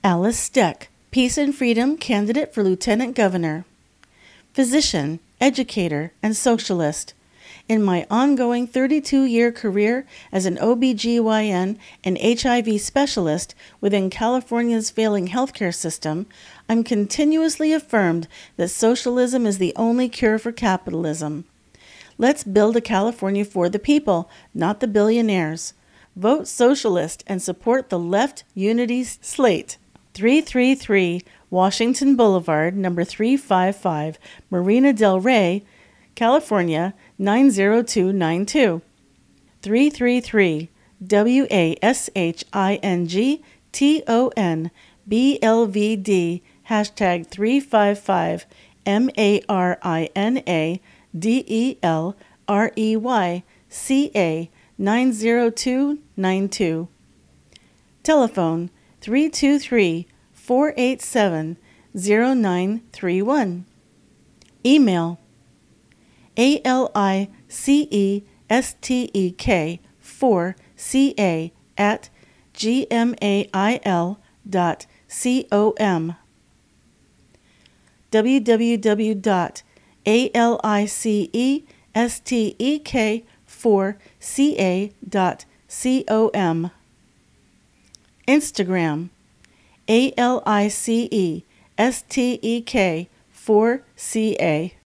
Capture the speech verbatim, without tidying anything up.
Alice Steck, Peace and Freedom candidate for Lieutenant Governor. Physician, educator, and socialist. In my ongoing thirty-two-year career as an O B G Y N and H I V specialist within California's failing healthcare system, I'm continuously affirmed that socialism is the only cure for capitalism. Let's build a California for the people, not the billionaires. Vote socialist and support the Left Unity slate. three thirty-three Washington Boulevard, number three fifty-five, Marina del Rey, California, nine zero two nine two. three thirty-three W A S H I N G T O N B L V D hashtag three fifty-five M A R I N A D E L R E Y C A nine zero two nine two. Telephone three two three, four eight seven, zero nine three one. Email A L I C E S T E K four C A at gmail dot com. w w w dot A L I C E S T E K four C A dot com. Instagram A L I C E S T E K four C A.